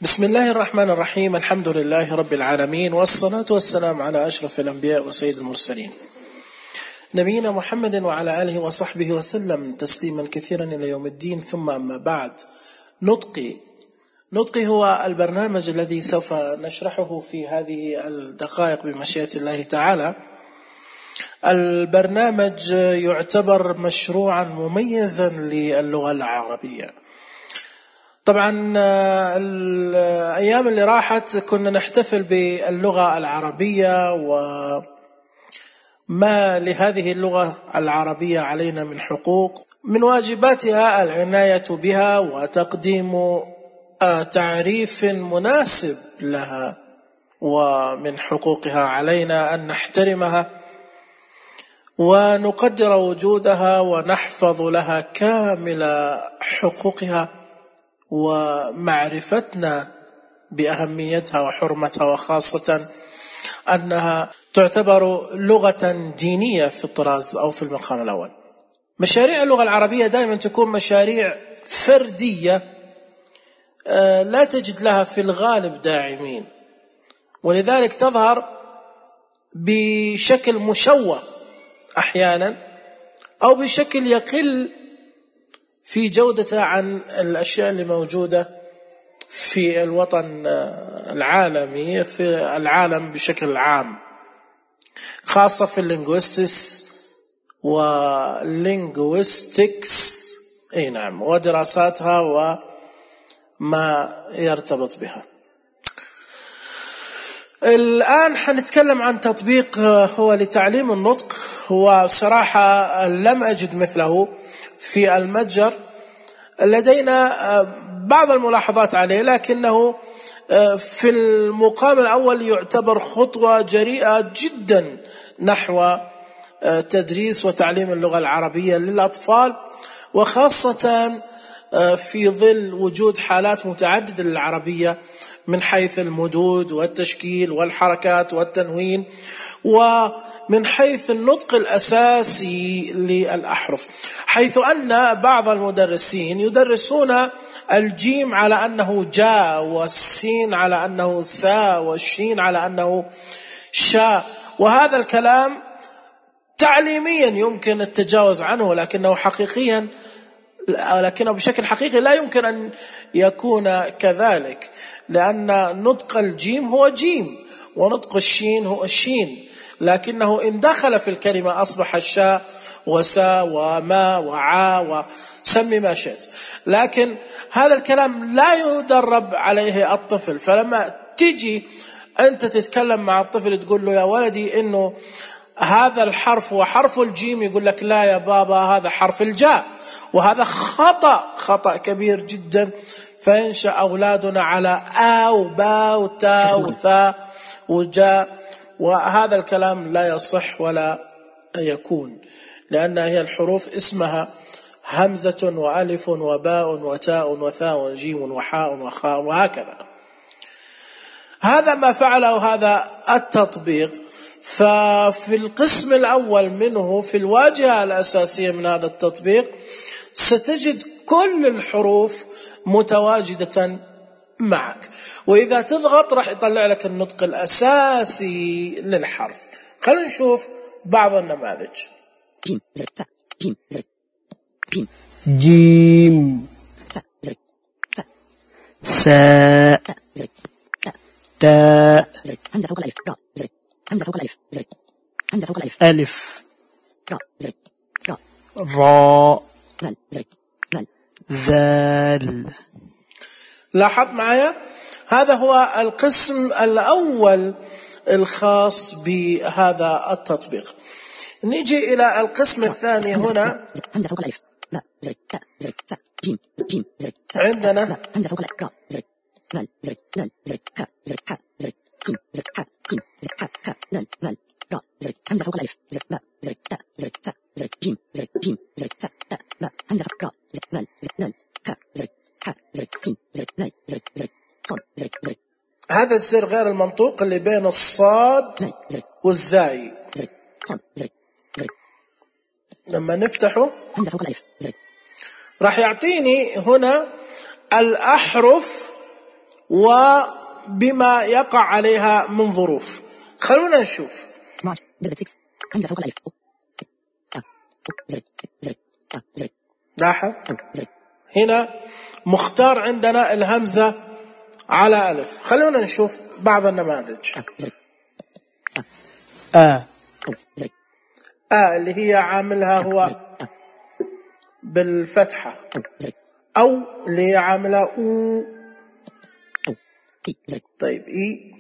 بسم الله الرحمن الرحيم. الحمد لله رب العالمين، والصلاة والسلام على أشرف الأنبياء وسيد المرسلين نبينا محمد وعلى آله وصحبه وسلم تسليما كثيرا إلى يوم الدين. ثم أما بعد، نطقي هو البرنامج الذي سوف نشرحه في هذه الدقائق بمشيئة الله تعالى. البرنامج يعتبر مشروعا مميزا للغة العربية. طبعا الأيام اللي راحت كنا نحتفل باللغة العربية وما لهذه اللغة العربية علينا من حقوق. من واجباتها العناية بها وتقديم تعريف مناسب لها، ومن حقوقها علينا أن نحترمها ونقدر وجودها ونحفظ لها كامل حقوقها ومعرفتنا بأهميتها وحرمتها، وخاصة أنها تعتبر لغة دينية في الطراز أو في المقام الأول. مشاريع اللغة العربية دائما تكون مشاريع فردية، لا تجد لها في الغالب داعمين، ولذلك تظهر بشكل مشوه أحيانا أو بشكل يقل في جودتها عن الأشياء اللي موجودة في الوطن العالمي، في العالم بشكل عام، خاصة في اللينغويستكس نعم، ودراساتها وما يرتبط بها. الآن حنتكلم عن تطبيق هو لتعليم النطق، وصراحة لم أجد مثله في المتجر. لدينا بعض الملاحظات عليه، لكنه في المقام الأول يعتبر خطوة جريئة جدا نحو تدريس وتعليم اللغة العربية للأطفال، وخاصة في ظل وجود حالات متعددة للعربية من حيث المدود والتشكيل والحركات والتنوين، ومن حيث النطق الأساسي للأحرف، حيث أن بعض المدرسين يدرسون الجيم على أنه جا، والسين على أنه سا، والشين على أنه شا، وهذا الكلام تعليميا يمكن التجاوز عنه، لكنه بشكل حقيقي لا يمكن أن يكون كذلك، لأن نطق الجيم هو جيم ونطق الشين هو الشين، لكنه إن دخل في الكلمة أصبح الشاء وسا وما وعا وسمي ما شئت. لكن هذا الكلام لا يدرب عليه الطفل، فلما تيجي أنت تتكلم مع الطفل تقول له يا ولدي إنه هذا الحرف هو حرف الجيم، يقول لك لا يا بابا هذا حرف الجاء، وهذا خطأ كبير جدا. فينشأ أولادنا على آ وبا وتا وثا وجاء، وهذا الكلام لا يصح ولا يكون، لأن هي الحروف اسمها همزة وألف وباء وتاء وثاء جيم وحاء وخاء وهكذا. هذا ما فعله هذا التطبيق. ففي القسم الأول منه، في الواجهة الأساسية من هذا التطبيق، ستجد كل الحروف متواجدة معك، وإذا تضغط راح يطلع لك النطق الأساسي للحرف. خلينا نشوف بعض النماذج. جيم فاء تاء همزة فوق الألف همزة فوق الألف همزة فوق الألف ألف راء ذال. لاحظ معايا، هذا هو القسم الأول الخاص بهذا التطبيق. نيجي إلى القسم الثاني. هنا همزة فوق الألف عندنا همزة فوق الألف همزة فوق الألف هذا الزر غير المنطوق اللي بين الصاد والزاي، لما نفتحه راح يعطيني هنا الأحرف وبما يقع عليها من ظروف. خلونا نشوف. راج دبت 6 همزة فوق الألف زرق زرق زرق لاحظ زرق هنا مختار عندنا الهمزة على ألف. خلونا نشوف بعض النماذج. زرق زرق اللي هي عاملها هو بالفتحة، زرق أو اللي هي عاملها أو. إي زرق طيب إي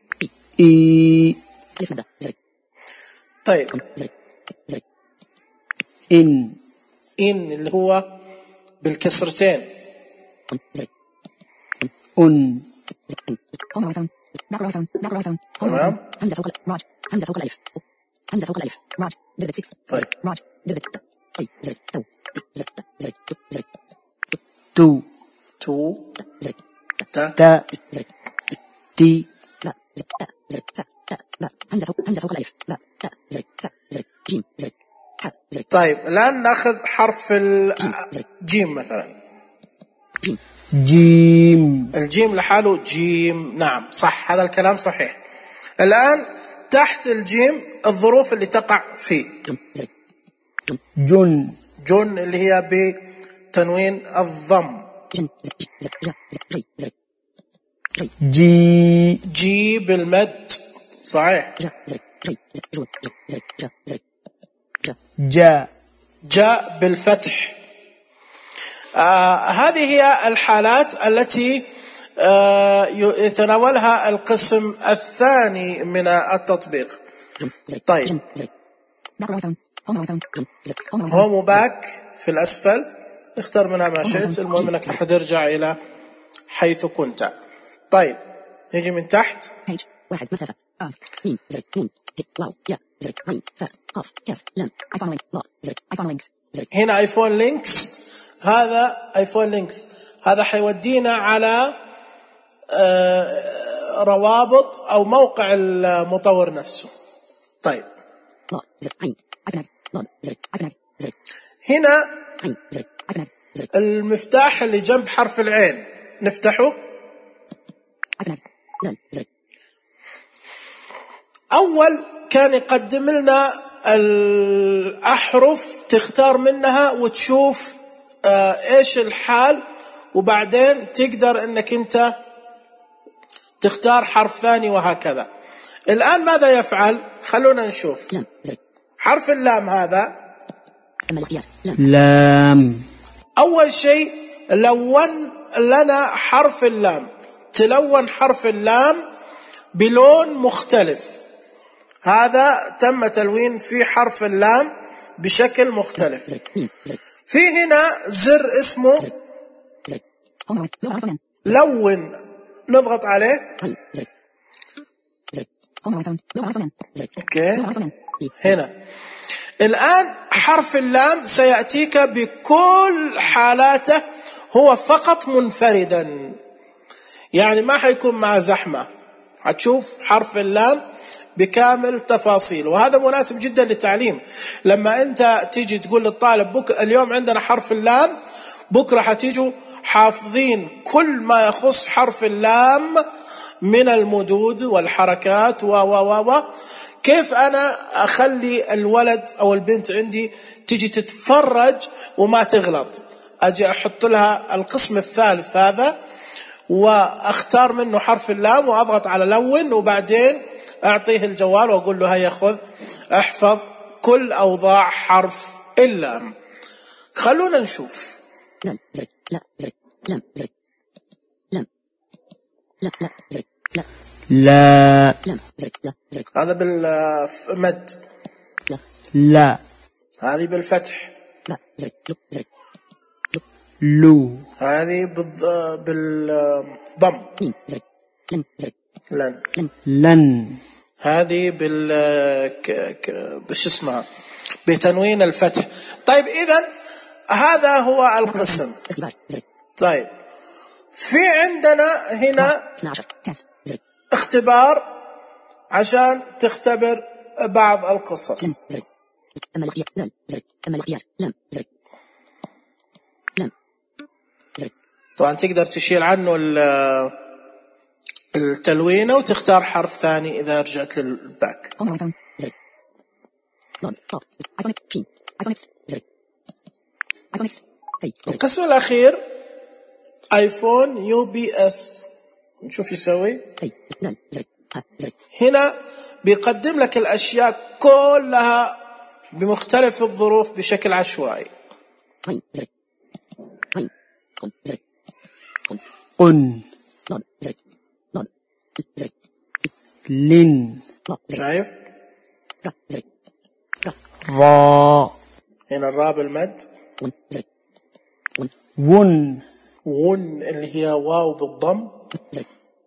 ألف مادة زرق طيب زرق زرق إن اللي هو بالكسرتين. زرق أن هون رايفون باك رايفون تمام. همزة فوق راج همزة فوق الألف همزة فوق الألف راج دبت 6 طيب راج دبت أي زرق تو زرق زرق زرق تو زرق تا زرق تي لا زرق زرق تا لا همزة فوق الألف لا تا زرق زرق جيم زرق ح زرق. طيب الآن نأخذ حرف الجيم مثلا. جيم الجيم لحاله جيم. نعم صح، هذا الكلام صحيح. الآن تحت الجيم الظروف اللي تقع فيه. جن اللي هي بتنوين الضم. جي بالمد صحيح. جاء بالفتح. هذه هي الحالات التي يتناولها القسم الثاني من التطبيق. طيب هوم وباك في الأسفل، اختار منها ما شئت، المهم انك راح ترجع إلى حيث كنت. طيب نيجي من تحت. واحد مسافة ميم زرق نون واو يا زرق غين فاء قاف كاف لام ايفون لينك لا زرق ايفون لينكس زرق. هنا ايفون لينكس، هذا ايفون لينكس، هذا حيودينا على روابط او موقع المطور نفسه. طيب لا زرق عين ايفون لا زرق ايفون زرق. هنا عين زرق ايفون زرق. المفتاح اللي جنب حرف العين نفتحه. ايفون دال زرق. أول كان يقدم لنا الأحرف تختار منها وتشوف إيش الحال، وبعدين تقدر إنك أنت تختار حرف ثاني وهكذا. الآن ماذا يفعل؟ خلونا نشوف. لام زرق. حرف اللام هذا أما الاختيار لام. أول شيء لون لنا حرف اللام، تلون حرف اللام بلون مختلف. هذا تم تلوين في حرف اللام بشكل مختلف. في هنا زر اسمه لون، نضغط عليه. اوكي هنا الآن حرف اللام سيأتيك بكل حالاته، هو فقط منفردا، يعني ما حيكون مع زحمة، هتشوف حرف اللام بكامل تفاصيل. وهذا مناسب جدا للتعليم. لما انت تيجي تقول للطالب اليوم عندنا حرف اللام، بكرة حتيجوا حافظين كل ما يخص حرف اللام من المدود والحركات و كيف انا اخلي الولد او البنت عندي تيجي تتفرج وما تغلط. اجي احط لها القسم الثالث هذا واختار منه حرف اللام واضغط على لون، وبعدين اعطيه الجوال واقول له هيا خذ احفظ كل اوضاع حرف اللام. خلونا نشوف. لام زرق لا زرق لام زرق لام لا لا زرق لا لا لام زرق لا زرق. هذا بالمد. لا لا. هذه بالفتح. لا زرق لو زرق لو. هذه بالضم. ميم زرق لن زرق لن. لن. هذه بش اسمها بتنوين الفتح. طيب إذن هذا هو القسم. طيب في عندنا هنا اختبار عشان تختبر بعض القصص. أما الاختيار لام زرق أما الاختيار لام زرق لام زرق. طبعا تقدر تشيل عنه التلوينة وتختار حرف ثاني إذا رجعت للباك. Home iPhone 0. Load top iPhone X Key iPhone X 0. iPhone X A 0. القسم الأخير آيفون UBS. نشوف يسوي. A نل 0 ها 0. هنا بيقدم لك الأشياء كلها بمختلف الظروف بشكل عشوائي. Line 0. Line Home 0. Home قن Load 0. Load 0. لن Load 0. شايف؟ Ra 0. Ra را هنا الراء بالمد. 1 0. 1 ون ون اللي هي واو بالضم. 0.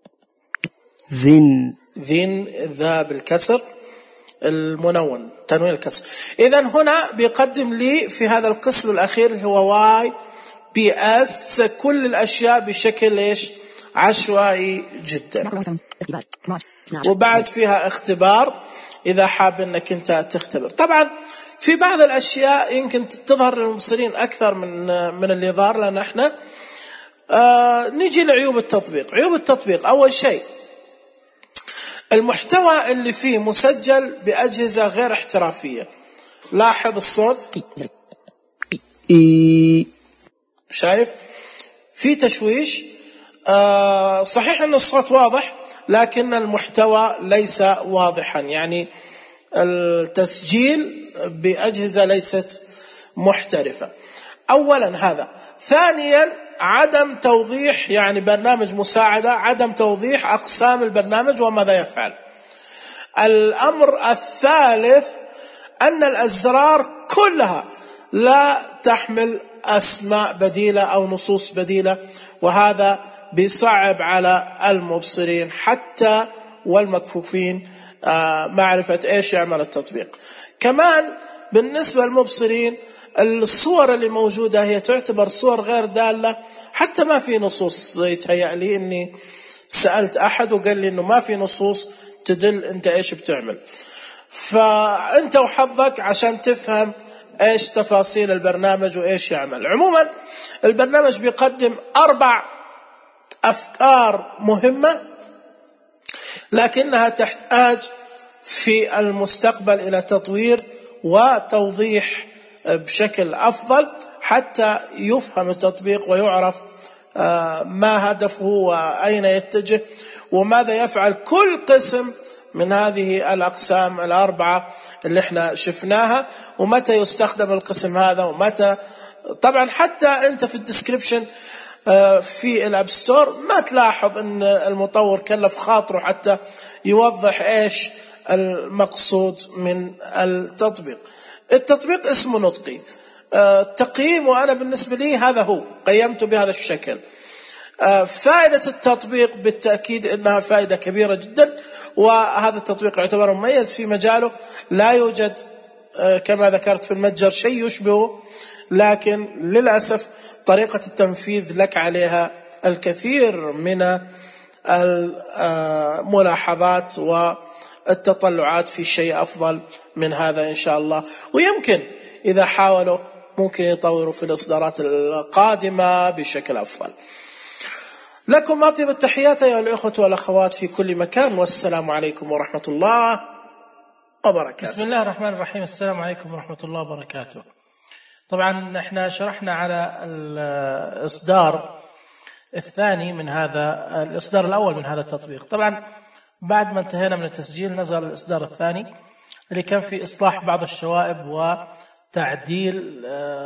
ذن ذين ذا بالكسر المنون تنوين الكسر. إذا هنا بيقدم لي في هذا القسم الأخير اللي هو واي بي اس كل الأشياء بشكل إيش عشوائي جدا. Macro iPhone اختبار March Snapchat وبعد فيها اختبار إذا حاب أنك أنت تختبر. طبعا في بعض الأشياء يمكن تظهر للمبصرين أكثر من اللي ظهر لنا احنا. نيجي لعيوب التطبيق. عيوب التطبيق أول شيء المحتوى اللي فيه مسجل بأجهزة غير احترافية. لاحظ الصوت P 0. إي شايف في تشويش. صحيح أن الصوت واضح لكن المحتوى ليس واضحا، يعني التسجيل بأجهزة ليست محترفة. أولا هذا. ثانيا عدم توضيح، يعني برنامج مساعدة عدم توضيح أقسام البرنامج وماذا يفعل. الأمر الثالث أن الأزرار كلها لا تحمل أسماء بديلة أو نصوص بديلة، وهذا بيصعب على المبصرين حتى والمكفوفين معرفة إيش يعمل التطبيق. كمان بالنسبة للمبصرين الصور اللي موجودة هي تعتبر صور غير دالة، حتى ما في نصوص. يتهيأ لي إني سألت أحد وقال لي إنه ما في نصوص تدل أنت إيش بتعمل. فأنت وحظك عشان تفهم إيش تفاصيل البرنامج وإيش يعمل. عموما البرنامج بيقدم 4 أفكار مهمة، لكنها تحتاج في المستقبل إلى تطوير وتوضيح بشكل أفضل حتى يفهم التطبيق ويعرف ما هدفه وأين يتجه وماذا يفعل كل قسم من هذه الأقسام 4 اللي احنا شفناها، ومتى يستخدم القسم هذا ومتى. طبعا حتى انت في الديسكريبشن في الاب ستور ما تلاحظ ان المطور كلف خاطره حتى يوضح ايش المقصود من التطبيق. التطبيق اسمه نطقي. التقييم وانا بالنسبة لي هذا هو قيمته بهذا الشكل. فائدة التطبيق بالتأكيد انها فائدة كبيرة جدا، وهذا التطبيق يعتبر مميز في مجاله. لا يوجد كما ذكرت في المتجر شيء يشبهه، لكن للأسف طريقة التنفيذ لك عليها الكثير من الملاحظات والتطلعات في شيء أفضل من هذا إن شاء الله. ويمكن إذا حاولوا ممكن يطوروا في الإصدارات القادمة بشكل أفضل. لكم أطيب التحيات أيها الأخوة والأخوات في كل مكان، والسلام عليكم ورحمة الله وبركاته. بسم الله الرحمن الرحيم. السلام عليكم ورحمة الله وبركاته. طبعا احنا شرحنا على الإصدار الثاني من هذا الإصدار الأول من هذا التطبيق. طبعا بعد ما انتهينا من التسجيل نزل الإصدار الثاني اللي كان فيه إصلاح بعض الشوائب وتعديل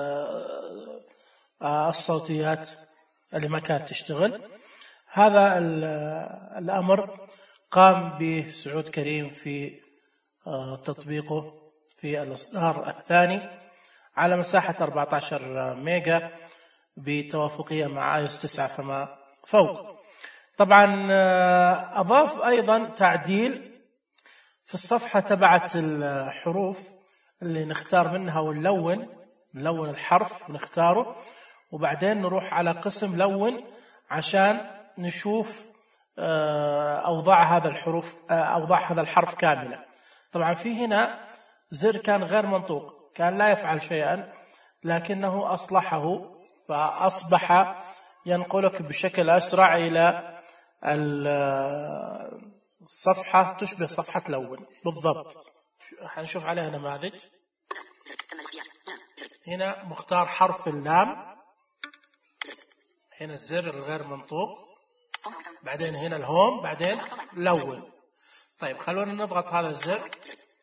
الصوتيات اللي ما كانت تشتغل. هذا الأمر قام به سعود كريم في تطبيقه في الإصدار الثاني على مساحة 14 ميجا بتوافقية مع iOS 9 فما فوق. طبعا أضاف أيضا تعديل في الصفحة تبعت الحروف اللي نختار منها ونلون الحرف ونختاره، وبعدين نروح على قسم لون عشان نشوف أوضاع هذا الحرف كاملة. طبعا في هنا زر كان غير منطوق، كان لا يفعل شيئا، لكنه أصلحه فأصبح ينقلك بشكل أسرع إلى الصفحة تشبه صفحة لون بالضبط. حنشوف عليها نماذج. هنا مختار حرف اللام، هنا الزر الغير منطوق، بعدين هنا الهوم، بعدين لون. طيب خلونا نضغط هذا الزر.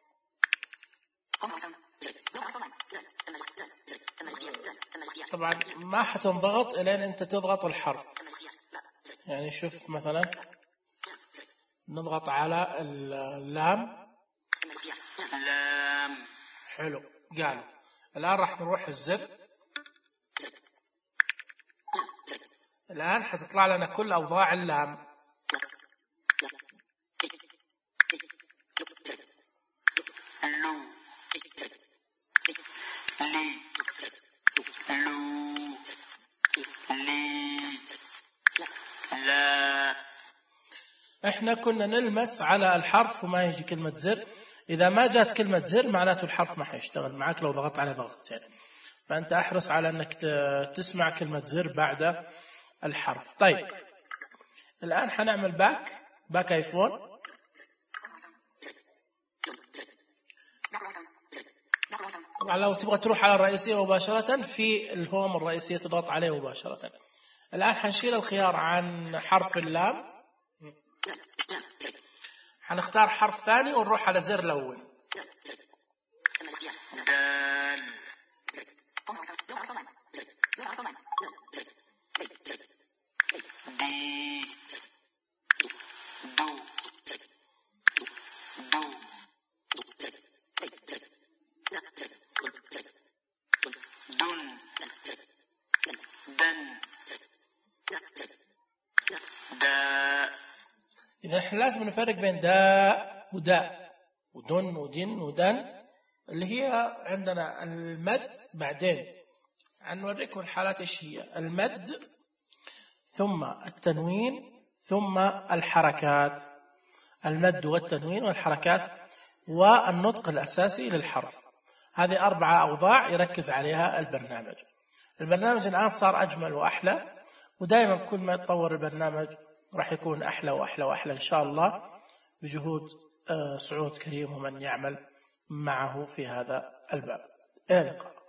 طبعا ما حتنضغط الين انت تضغط الحرف. يعني شوف مثلا نضغط على اللام، حلو قالوا. الآن راح نروح الزر. الآن حتطلع لنا كل أوضاع اللام. احنا كنا نلمس على الحرف وما يجي كلمة زر. إذا ما جات كلمة زر معناته الحرف ما حيشتغل معك لو ضغطت عليه ضغطتين. فأنت أحرص على أنك تسمع كلمة زر بعد الحرف. طيب الآن حنعمل باك آيفون. طبعا لو تبغى تروح على الرئيسية مباشرة في الهوم الرئيسية تضغط عليه مباشرة. الآن حنشيل الخيار عن حرف اللام، حنختار حرف ثاني ونروح على زر لون. إذا إحنا لازم نفرق بين داء وداء ودن ودن ودن، اللي هي عندنا المد. بعدين هنوريكم الحالات إيش هي: المد ثم التنوين ثم الحركات. المد والتنوين والحركات والنطق الأساسي للحرف. هذه 4 أوضاع يركز عليها البرنامج. البرنامج الآن صار أجمل وأحلى، ودائما كل ما يتطور البرنامج راح يكون أحلى وأحلى وأحلى إن شاء الله بجهود سعود كريم ومن يعمل معه في هذا الباب. إلى اللقاء.